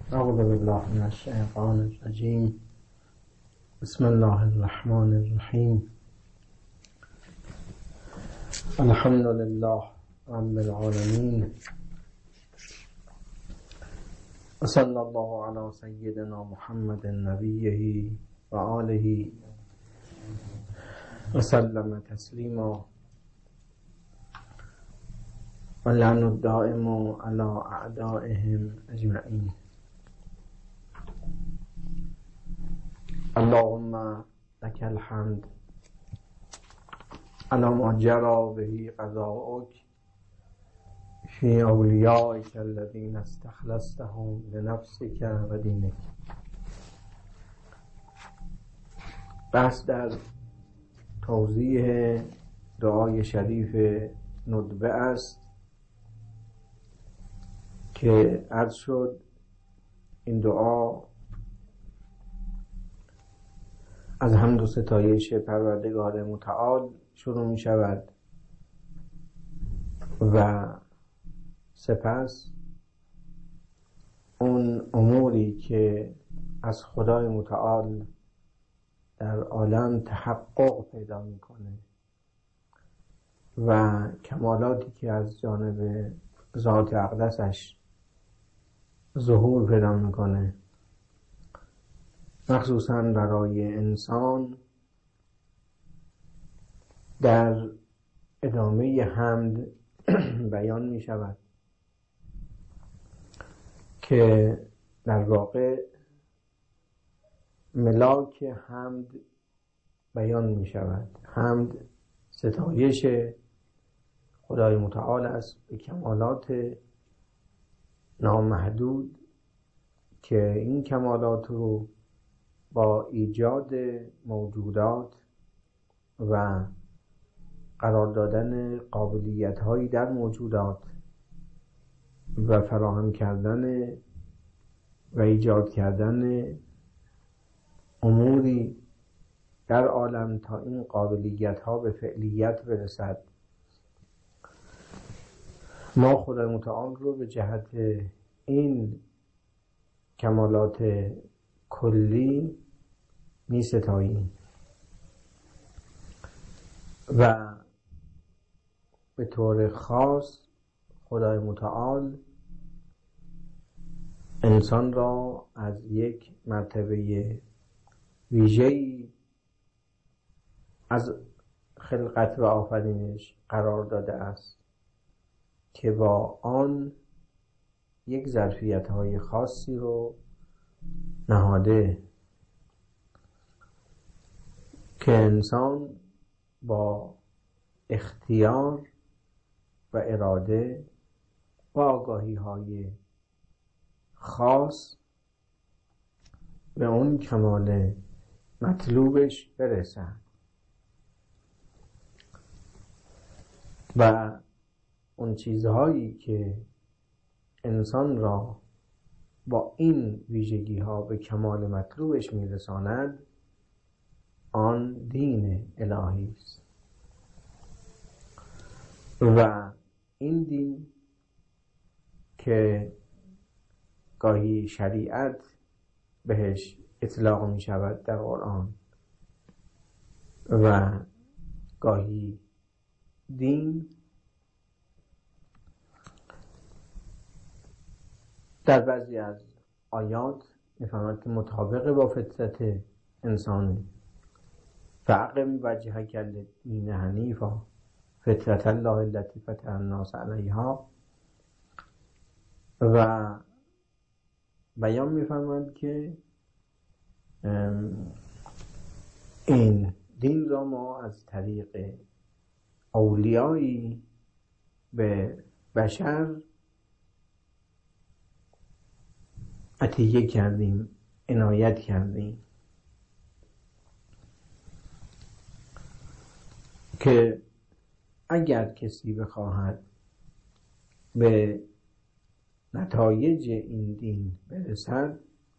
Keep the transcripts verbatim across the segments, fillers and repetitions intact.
اعوذ بالله من الشیطان الرجیم. بسم الله الرحمن الرحیم. الحمد لله رب العالمین و صلی الله علی سیدنا محمد نبیه و آله و سلم تسلیما و لعن الدائم علی اعدائهم اجمعین. اللهم لك الحمد على ما جرى به قضاؤك في أوليائك الذين استخلصتهم لنفسك و دینک. بس در توضیح دعای شریف ندبه است که عرض شد این دعا از حمد و ستایش پروردگار متعال شروع می شود و سپس اون اموری که از خدای متعال در عالم تحقق پیدا میکنه و کمالاتی که از جانب ذات اقدسش ظهور پیدا میکنه، مخصوصا برای انسان در ادامه حمد بیان می شود که در واقع ملاک حمد بیان می شود. حمد ستایش خدای متعال است به کمالات نامحدود که این کمالات رو با ایجاد موجودات و قرار دادن قابلیت هایی در موجودات و فراهم کردن و ایجاد کردن اموری در عالم تا این قابلیت ها به فعلیت برسد، ما خدای متعال رو به جهت این کمالات کلی می ستاییم و به طور خاص خدای متعال انسان را از یک مرتبه ویژه‌ای از خلقت و آفرینش قرار داده است که با آن یک ظرفیت‌های خاصی رو نهاده که انسان با اختیار و اراده و آگاهی های خاص به اون کمال مطلوبش برسد و اون چیزهایی که انسان را با این ویژگی ها به کمال مطلوبش میرساند آن دین الهی است و این دین که گاهی شریعت بهش اطلاق می شود در قرآن و گاهی دین در بعضی از آیات می‌فرماید که مطابق با فطرت انسانی فاقم وجهک للدین حنیفا فطرت الله التي فطر الناس علیها و بیان می‌فرماید که این دین را ما از طریق اولیایی به بشر عطیه کردیم، عنایت کردیم که اگر کسی بخواهد به نتایج این دین برسد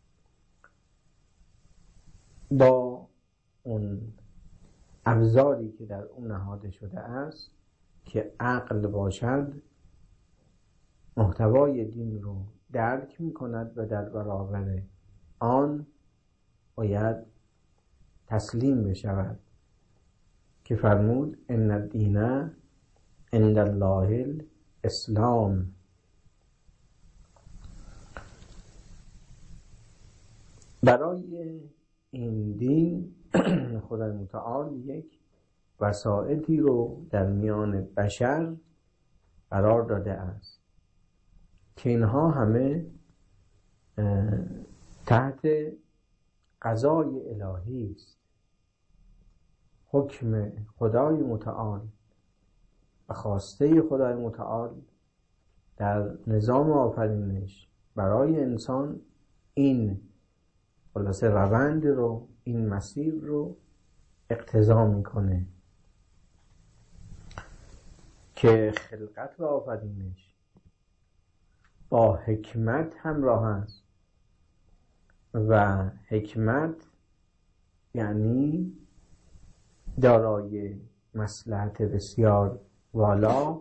با اون ابزاری که در اون نهاده شده است که عقل باشد محتوای دین رو درک میکند و در برابر آن باید تسلیم بشود که فرمود ان الدین عند الله الاسلام. برای این دین خدای متعال یک وسائطی رو در میان بشر قرار داده است که اینها همه تحت قضای الهی است. حکم خدای متعال و خواسته خدای متعال در نظام آفرینش برای انسان این خلاصه روند رو، این مسیر رو اقتضا میکنه که خلقت و آفرینش با حکمت همراه است و حکمت یعنی دارای مصلحت بسیار والا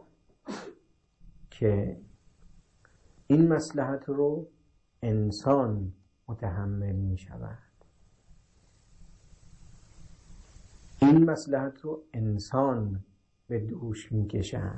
که این مصلحت رو انسان متحمل می شود. این مصلحت رو انسان به دوش می کشد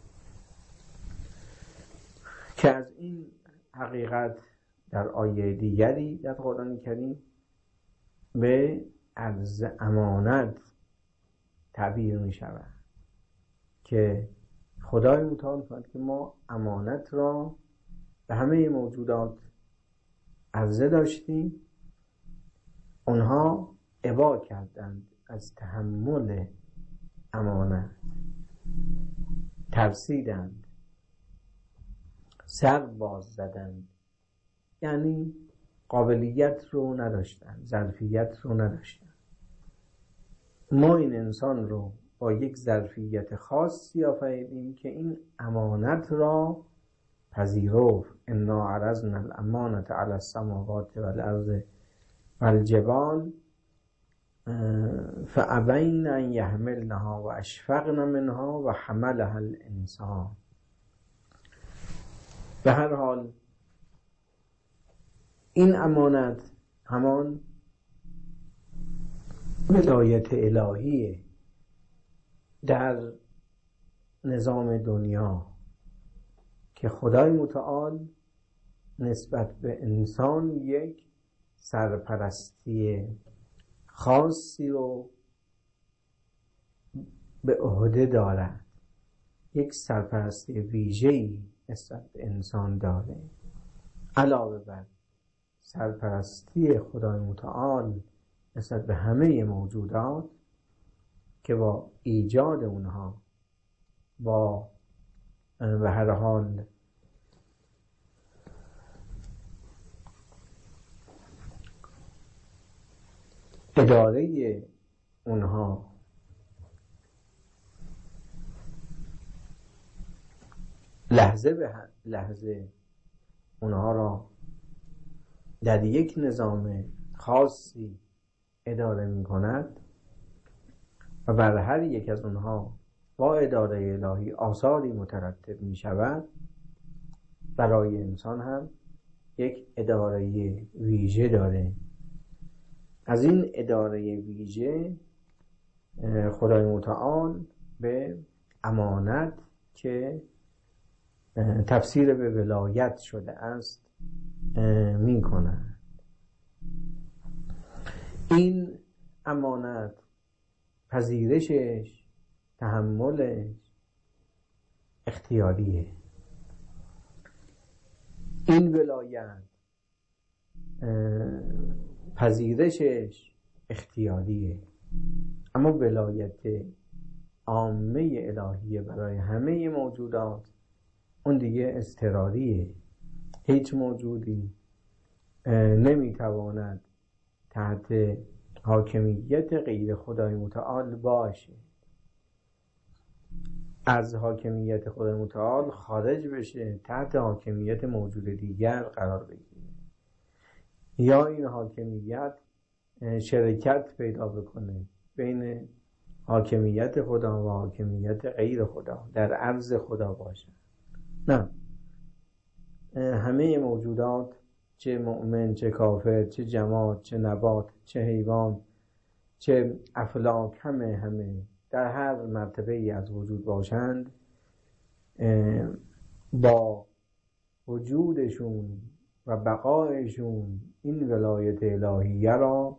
که از این حقیقت در آیه دیگری در قرآن کریم به عرض امانت تعبیر می شود که خدای متعال فرمود که ما امانت را به همه موجودات عرضه داشتیم، اونها ابا کردند از تحمل امانت، ترسیدند، سر باز زدند، یعنی قابلیت رو نداشتند، ظرفیت رو نداشتند. ما این انسان رو با یک ظرفیت خاصی آفریدیم که این امانت را پذیرفت. انا عرضنا الامانة علی السماوات والارض والجبال فابین ان یحملنها و اشفقن منها و حملها الانسان. به هر حال این امانت همان ولایت الهیه در نظام دنیا که خدای متعال نسبت به انسان یک سرپرستی خاصی رو به عهده دارد، یک سرپرستی ویژه‌ای نسبت به انسان داره، علاوه بر سرپرستی خدای متعال نسبت به همه موجودات که با ایجاد اونها، با به هر حال اداره اونها لحظه به لحظه اونها را در یک نظام خاصی اداره می کند و بر هر یک از اونها با اداره الهی آثاری مترتب می شود. برای انسان هم یک اداره ویژه داره. از این اداره ویژه خدای متعال به امانت که تفسیر به ولایت شده است می کند. این امانت پذیرشش، تحملش اختیاریه. این ولایت پذیرشش اختیاریه، اما ولایت عامه الهیه برای همه موجودات اون دیگه اضطراریه. هیچ موجودی نمیتواند تحت حاکمیت غیر خدای متعال باشه، از حاکمیت خدای متعال خارج بشه، تحت حاکمیت موجود دیگر قرار بگیره، یا این حاکمیت شرکت پیدا بکنه بین حاکمیت خدا و حاکمیت غیر خدا، در عرض خدا باشه. نه، همه موجودات، چه مؤمن، چه کافر، چه جماد، چه نبات، چه حیوان، چه افلاک، همه همه در هر مرتبه ای از وجود باشند، با وجودشون و بقایشون این ولایت الهیه را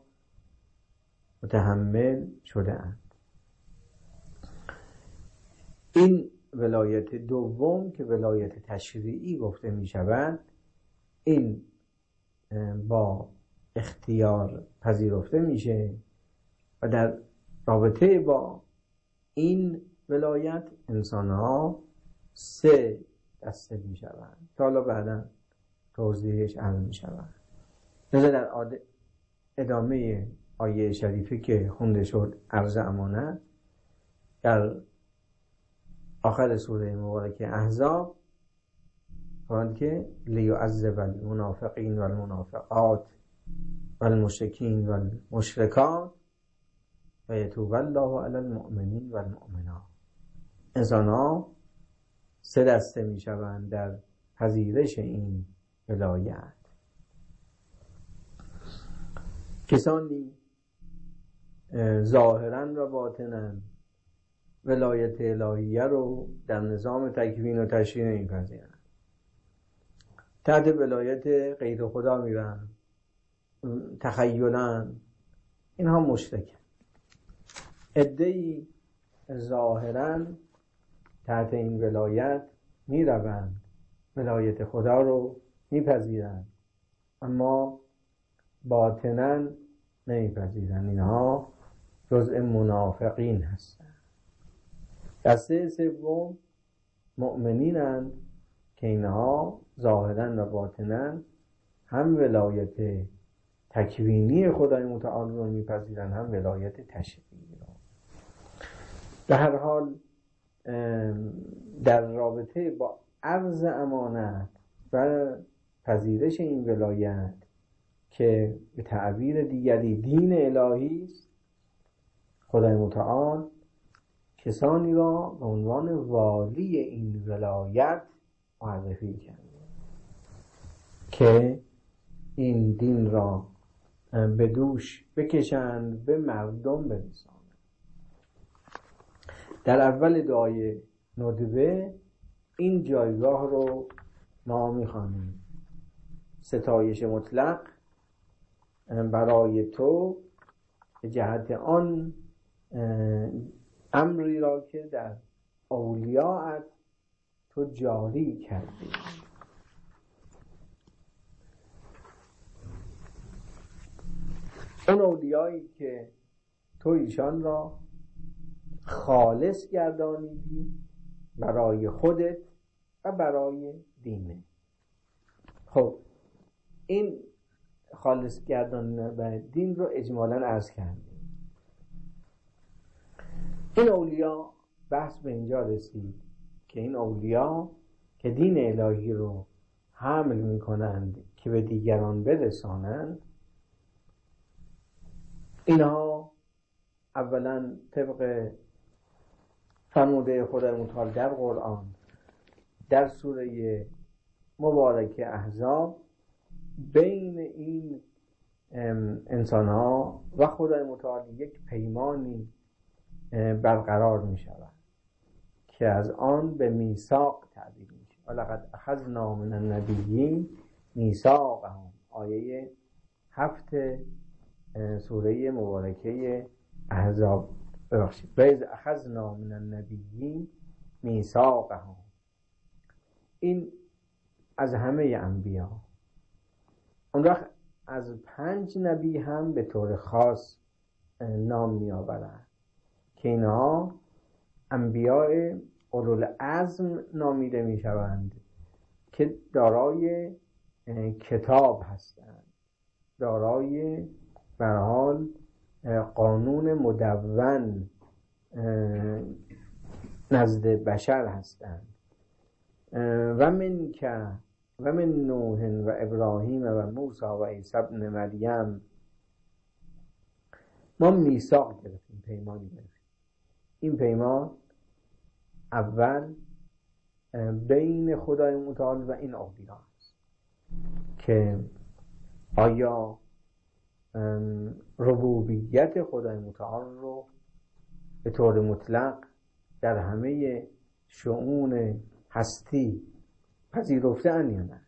متحمل شده اند. این ولایت دوم که ولایت تشریعی گفته می شود، این با اختیار پذیرفته میشه و در رابطه با این ولایت انسان ها سه دسته می شوند که حالا بعدا توضیحش عرض می شود. لذا در ادامه آیه شریفه که خونده شد، عرض امانت، در آخر سوره مبارکه احزاب فرمود که لیعذب المنافقین و المنافقات و المشرکین و المشرکات و یتوب الله علی المؤمنین و المؤمنات. انسان ها سه دسته می شوند در پذیرش این ولایت. کسانی ظاهرا و باطنا ولایت الهیه رو در نظام تکوین و تشریع نمی‌پذیرند، تحت ولایت غیر خدا میرن، تخیلن، اینها مشرکن. عده‌ای ظاهرا تحت این ولایت میروند، ولایت خدا رو میپذیرند، اما باطنا نمیپذیرند. اینها جزء منافقین هستند. دسته سوم مؤمنینند که اینها ظاهرا و باطنا هم ولایت تکوینی خدای متعال رو میپذیرند، هم ولایت تشریعی رو. در هر حال در رابطه با عرض امانت و پذیرش این ولایت که به تعبیر دیگری دین الهی است، خدای متعال کسانی را به عنوان والی این ولایت معرفی کرده که این دین را به دوش بکشند، به مردم برسانند. در اول دعای ندبه این جایگاه رو ما می‌خوانیم: ستایش مطلق برای تو به جهت آن امری را که در اولیاءت تو جاری کردی. اون اولیایی که تو ایشان را خالص گردانیدی برای خودت و برای دینه. خب این خالص گردانیدن برای دین رو اجمالاً عرض کردیم. این اولیا بحث به اینجا رسید که این اولیا که دین الهی رو حمل می کنند که به دیگران برسانند، اینها اولا طبق فرموده خدای متعال در قرآن در سوره مبارکه احزاب بین این انسان ها و خدای متعال یک پیمانی برقرار می شود که از آن به میثاق تعبیر می شود. ولقد اخذنا من النبیین میثاقهم، آیه هفت سوره مبارکه احزاب. ببخشید، وَإِذْ أَخَذْنَا مِنَ النَّبِيِّینَ مِیثَاقَهُم. این از همه انبیا. اون وقت از پنج نبی هم به طور خاص نام می آورند که اینها انبیاء اولوالعزم نامیده می شوند که دارای کتاب هستند، دارای به هر حال قانون مدون نزد بشر هستند. و من که و من نوح و ابراهیم و موسی و عیسی ابن مریم، ما میثاق گرفتیم، پیمانی گرفتیم. این پیمان اول بین خدای متعال و این اولیا است. که آیا ربوبیت خدای متعال رو به طور مطلق در همه شؤون هستی پذیرفته‌اند یا نه؟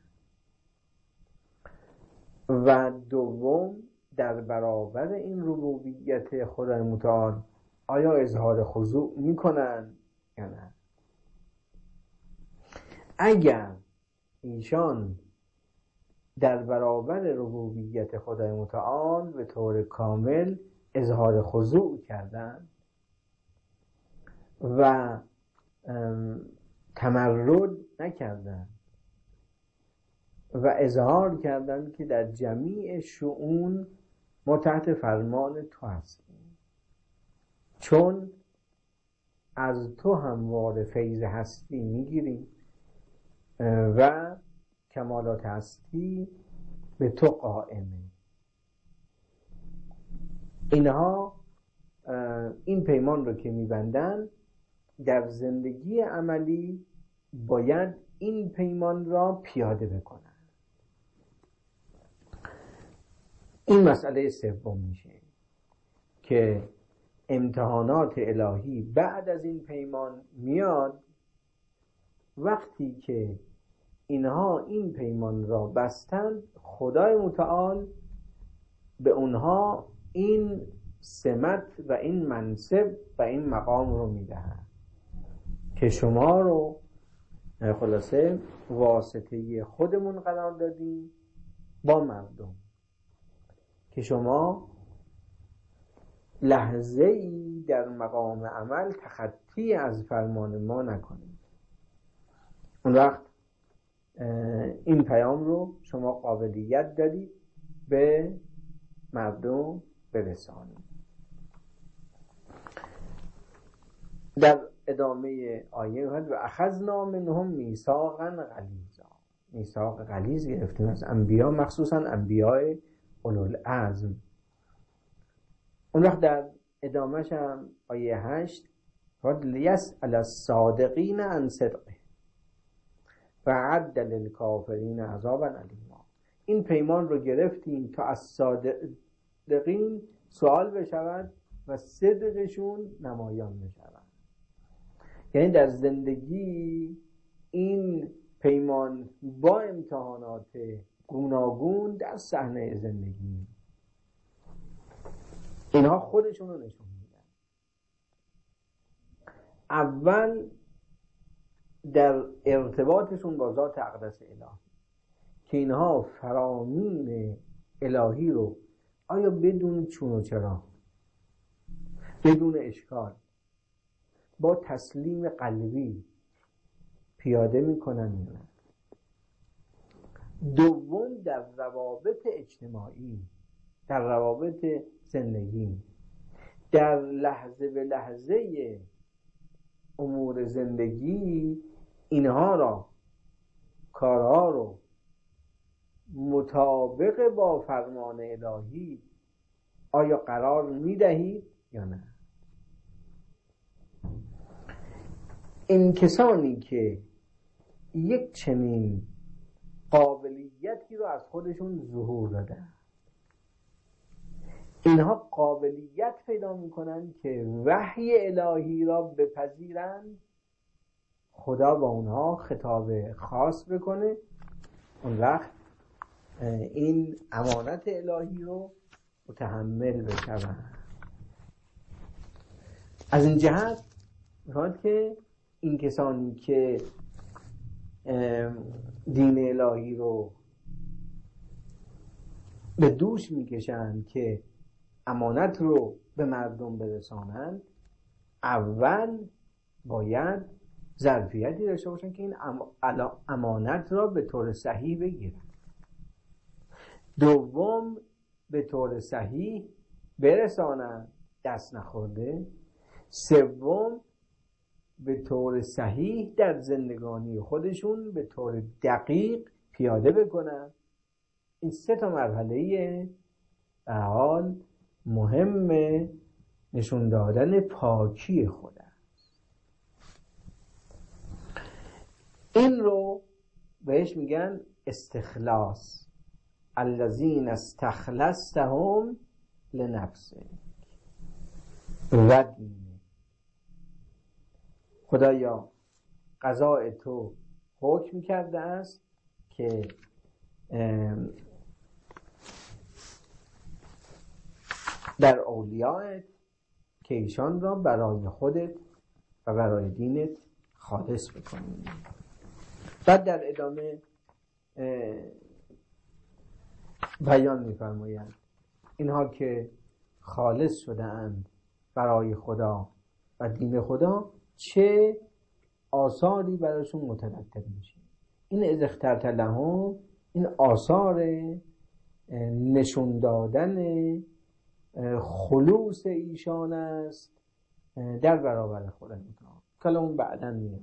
و دوم، در برابر این ربوبیت خدای متعال آیا اظهار خضوع میکنن یا نه؟ اگر ایشان در برابر ربوبیت خدای متعال به طور کامل اظهار خضوع کردن و تمرد نکردن و اظهار کردن که در جمیع شؤون ما تحت فرمان تو هستیم، چون از تو همواره فیض هستی میگیریم و کمالات هستی به تو قائمه، اینها این پیمان رو که میبندن در زندگی عملی باید این پیمان را پیاده بکنن. این مسئله سوم میشه که امتحانات الهی بعد از این پیمان میاد وقتی که اینها این پیمان را بستند، خدای متعال به اونها این سمت و این منصب و این مقام رو میدهند که شما رو خلاصه واسطه خودمون قرار دادیم با مردم، که شما لحظه ای در مقام عمل تخطی از فرمان ما نکنید. اون وقت این پیام رو شما قابلیت دارید به مردم برسانید. در ادامه آیه و اخذنا منهم میثاقا غلیظا، میثاق غلیظ گرفتیم از انبیا، مخصوصا انبیاء اولوالعزم. اون وقت در ادامهش هم آیه هشت لیسأل الصادقین عن صدقه و اعد للکافرین عذابا الیما. این پیمان رو گرفتیم تا از صادقین سوال بشود و صدقشون نمایان بشود. یعنی در زندگی این پیمان با امتحانات گوناگون در صحنه زندگی اینها خودشون رو نشون میدن. اول در ارتباطشون با ذات اقدس الهی که اینها فرامین الهی رو آیا بدون چون و چرا، بدون اشکال، با تسلیم قلبی پیاده میکنن. دوم، در روابط اجتماعی، در روابط زندگی، در لحظه به لحظه امور زندگی اینها را، کارها رو مطابق با فرمان الهی آیا قرار میدهید یا نه؟ این کسانی که یک چنین قابلیتی رو از خودشون ظهور دادن، اینها قابلیت پیدا میکنن که وحی الهی را بپذیرند، خدا با اونها خطاب خاص بکنه، اون وقت این امانت الهی رو متحمل بشن. از این جهت میخواد که این کسانی که دین الهی رو به دوش میکشند که امانت رو به مردم برسانند، اول باید ظرفیتی داشته باشن که این امانت را به طور صحیح بگیرن. دوم، به طور صحیح برسانن دست نخورده. سوم، به طور صحیح در زندگانی خودشون به طور دقیق پیاده بکنن. این سه تا مرحله به حال مهم نشون دادن پاکی خود است. این رو بهش میگن استخلاص. الذین استخلصتهم لنفسک و دینک. خدایا قضاء تو حکم کرده است که در اولیاءت که ایشان را برای خودت و برای دینت خالص بکنی. بعد در ادامه بیان می‌فرمایند اینها که خالص شده اند برای خدا و دین خدا چه آثاری براشون مترتب میشه. این اذ اخترت لهم، این آثار نشون دادن خلوص ایشان است در برابر خدا متعال. کلا اون بعداً میاد.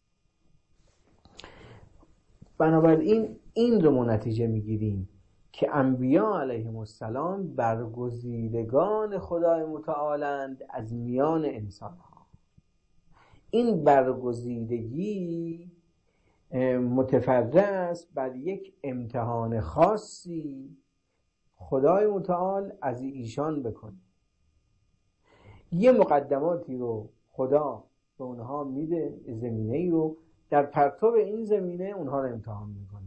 بنابراین این رو ما نتیجه میگیریم که انبیا علیهم السلام برگزیدگان خدای متعالند از میان انسان ها. این برگزیدگی متفرع است بر یک امتحان خاصی خدای متعال از ایشان بکنه. یه مقدماتی رو خدا به اونها میده، زمینه‌ای رو، در پرتو این زمینه اونها رو امتحان میکنه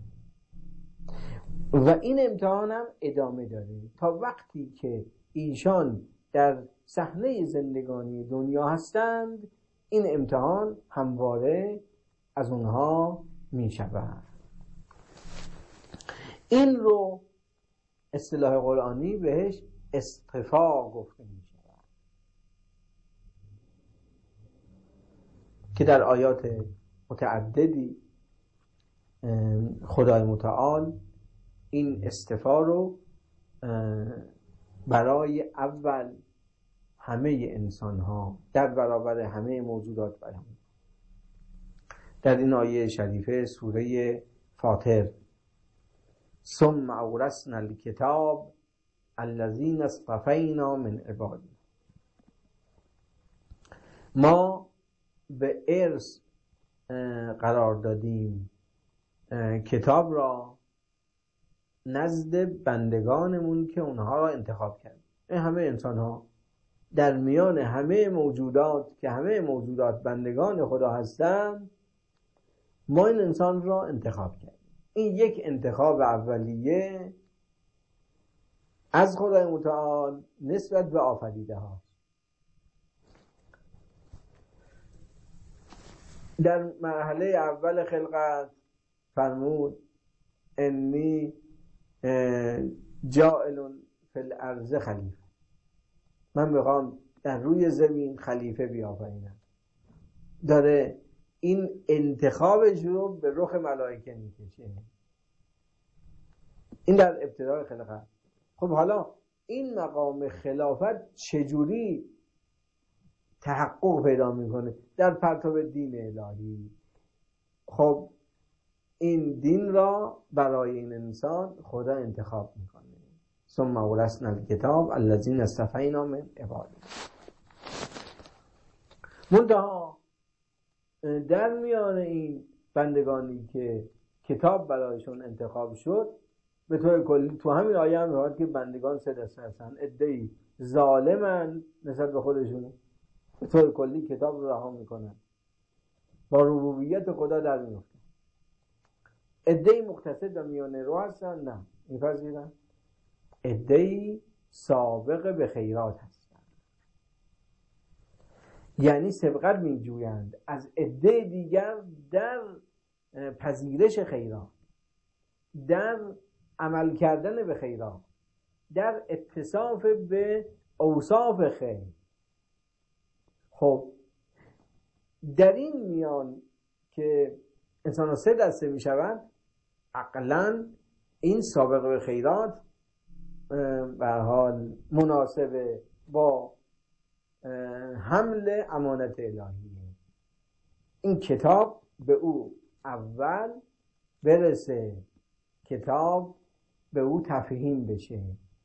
و این امتحان هم ادامه داره تا وقتی که ایشان در صحنه زندگانی دنیا هستند. این امتحان همواره از اونها میشود. این رو اصطلاح قرآنی بهش اصطفا گفته میشود که در آیات متعددی خدای متعال این اصطفا رو برای اول همه انسان ها در برابر همه موجودات بیان. در این آیه شریفه سوره فاطر ثم اورثنا الکتاب الذین اصطفینا من عبادنا، ما به ارث قرار دادیم کتاب را نزد بندگانمون که اونها را انتخاب کرد. این همه انسان ها در میان همه موجودات که همه موجودات بندگان خدا هستند، ما این انسان را انتخاب کردیم. این یک انتخاب اولیه از خدای متعال نسبت به آفریده ها. در مرحله اول خلقت فرمود انی جاعل فی الارض خلیفه، من میخوام در روی زمین خلیفه بیافرینم. داره این انتخابش رو به رخ ملائکه میکشه. این در ابتدای خلقت. خب حالا این مقام خلافت چجوری تحقق پیدا میکنه؟ در پرتو دین الهی. خب این دین را برای این انسان خدا انتخاب میکنه. ثم اورثنا الکتاب الذین اصطفینا من عبادنا. منتها در میان این بندگانی که کتاب برایشون انتخاب شد، به طور کلی تو همین آیه هم میاد که بندگان سه دسته هستن. عده‌ای ظالمن نسبت به خودشون، به طور کلی کتاب رو رها میکنن، با ربوبیت خدا در میفتن. عده‌ای مقتصد و میانه رو هستن، نه میپذیرن. عده‌ای سابق به خیرات هستن، یعنی سبقت میجویند از عده دیگر در پذیرش خیرات، در عمل کردن به خیرات، در اتصاف به اوصاف خیر. خب در این میان که انسان ها سه دسته می شوند، عقلاً این سابق به خیرات به حال مناسبه با حمل امانت الهیه. این کتاب به او اول برسه، کتاب به او تفهیم بشه.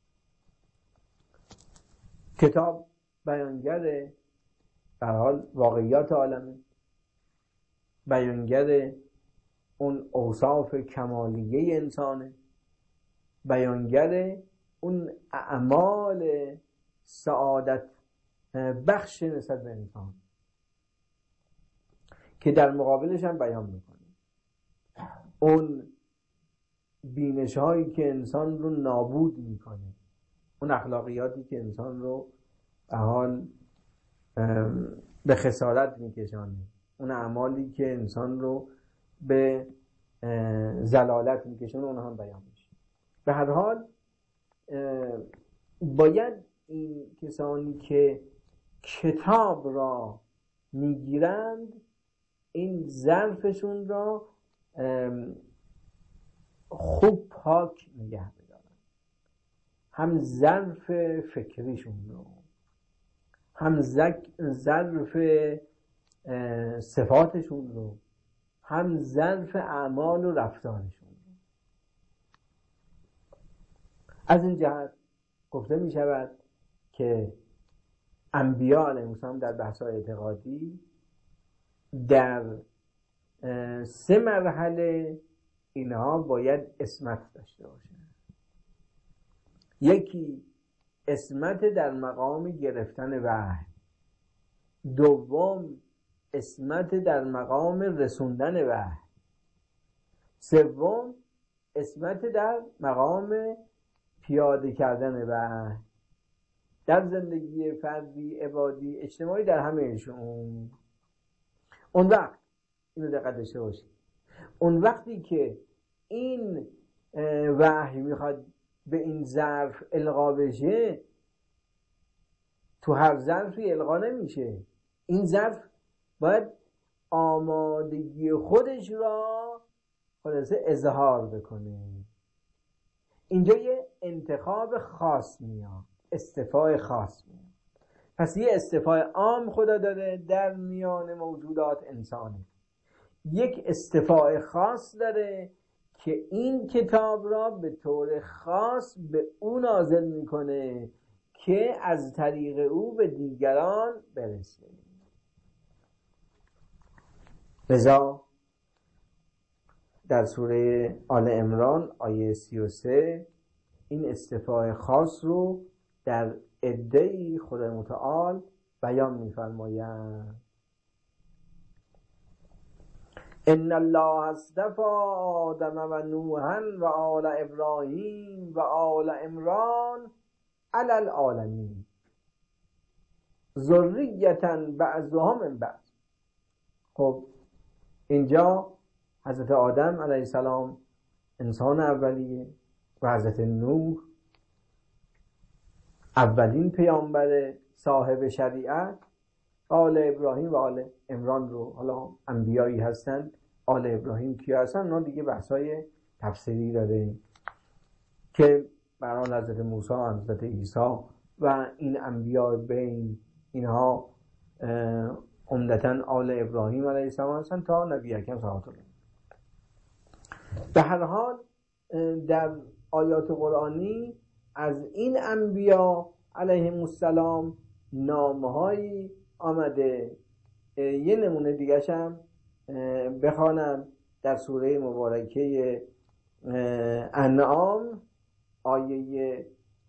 کتاب بیانگر به حال واقعیات عالمه، بیانگر اون اوصاف کمالیه انسانه. بیانگر اون اعمال سعادت بخش نسبت به انسان که در مقابلش هم بیان میکنه اون بینش هایی که انسان رو نابود میکنه، اون اخلاقیاتی که انسان رو به حال به خسارت میکشانه، اون اعمالی که انسان رو به ضلالت میکشونه، اونها هم بیان میشه. به هر حال باید این کسانی که کتاب را میگیرند این ظرفشون را خوب پاک نگه بدارن، هم ظرف فکریشون رو، هم ظرف صفاتشون رو، هم ظرف اعمال و رفتارشون رو. از این جهت گفته می شود که انبیاء علیهم السلام در بحث‌های اعتقادی در سه مرحله اینها باید عصمت داشته باشن. یکی عصمت در مقام گرفتن وحی، دوم عصمت در مقام رسوندن وحی، سوم عصمت در مقام پیاده کردن وحی در زندگی فردی، عبادی، اجتماعی، در همه شون. اون وقت اینو دقت داشته باشید، اون وقتی که این وحی میخواد به این ظرف القا بشه، تو هر ظرفی القا نمیشه. این ظرف باید آمادگی خودش را خلاصه اظهار بکنه. اینجا یه انتخاب خاص میاد، استفای خاص میاد. پس یه استفای عام خدا داره در میان موجودات انسانی، یک استفای خاص داره که این کتاب را به طور خاص به او نازل میکنه که از طریق او به دیگران برسه. لذا در سوره آل عمران آیه سی و سه این استفای خاص رو در عده‌ای خدای متعال بیان می‌فرماید. ان الله اصطفى آدم و نوحا و آل ابراهیم و آل عمران علی العالمین ذریة بعضها من بعض. خب اینجا حضرت آدم علیه السلام انسان اولیه و حضرت نوح اولین پیامبر صاحب شریعت، آل ابراهیم و آل عمران رو، حالا انبیایی هستند. آل ابراهیم کیا هستن؟ اونا دیگه بحثای تفسیری داره که برای حضرت موسی، حضرت عیسی و این انبیاء بین اینها عمدتاً آل ابراهیم علیه السلام هستن تا نبی اکرم صلوات الله. به هر حال در آیات قرآنی از این انبیاء علیهم السلام نامهایی آمده. یه نمونه دیگه هم بخوانم در سوره مبارکه انعام آیه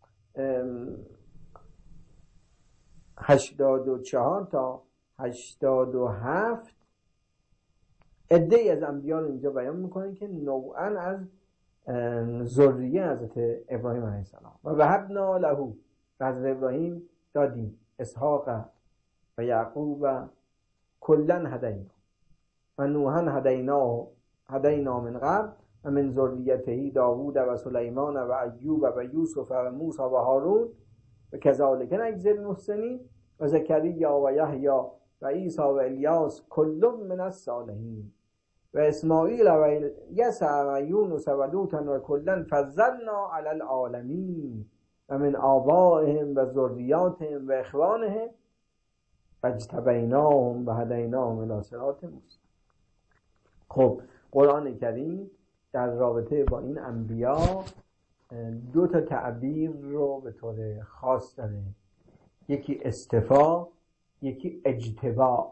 هشتاد و چهار تا هشتاد و هفت عده‌ای از انبیاء رو اینجا بیان میکنه که نوعاً از ذریه حضرت ابراهیم علیه السلام و وهبنا له، و حضرت ابراهیم دادیم اسحاق و یعقوب و کلن هدینا و نوحا هدینا هدینا من قبل و من ذریته داوود و سلیمان و ایوب و یوسف و موسی و هارون و کذالک نجزی المحسنین و زکریا و یحیی و عیسی و الیاس کل من الصالحین و اسماعیل و یسع و یونس و لوط و کلن فضلنا علی العالمین و من آبائهم و ذریاتهم و اخوانهم فاجتبیناهم و هدیناهم الی صراط مستقیم. خب قرآن کریم در رابطه با این انبیاء دو تا تعبیر رو به طور خاص داره، یکی استفا، یکی اجتباء،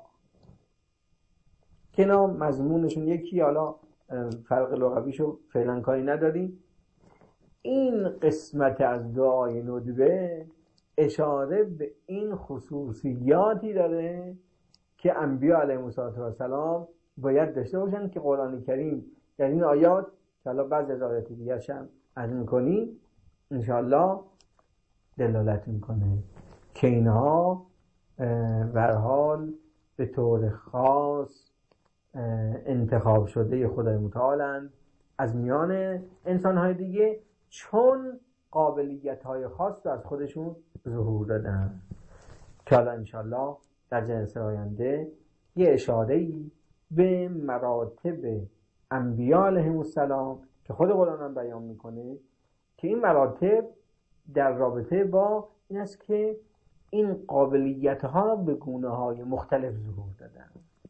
که اینا مضمونشون یکی، حالا فرق لغویشو فعلا کاری نداریم. این قسمت از دعای ندبه اشاره به این خصوصیاتی داره که انبیاء علیهم السلام باید داشته باشن که قرآن کریم در این آیات که حالا بعضی از آیات دیگه هم عرض می‌کنی انشاءالله دلالت میکنه که اینها به هر حال به طور خاص انتخاب شده خدای متعالند از میان انسان‌های دیگه، چون قابلیت‌های خاص رو از خودشون ظهور دادن که حالا انشاءالله در جلسه آینده یه اشاره‌ای به مراتب انبیاء علیهم السلام که خود قرآن هم بیان میکنه که این مراتب در رابطه با این است که این قابلیت‌ها به گونه‌های مختلف ظهور دادن.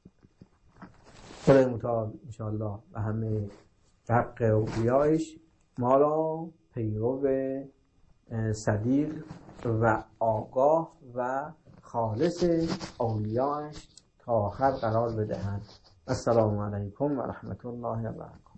خدای متعال انشاءالله و همه حق اولیایش ما را پیرو صدیق و آگاه و خالص اولیایش تا آخر قرار بدهند. السلام علیکم و رحمت الله و برکاته.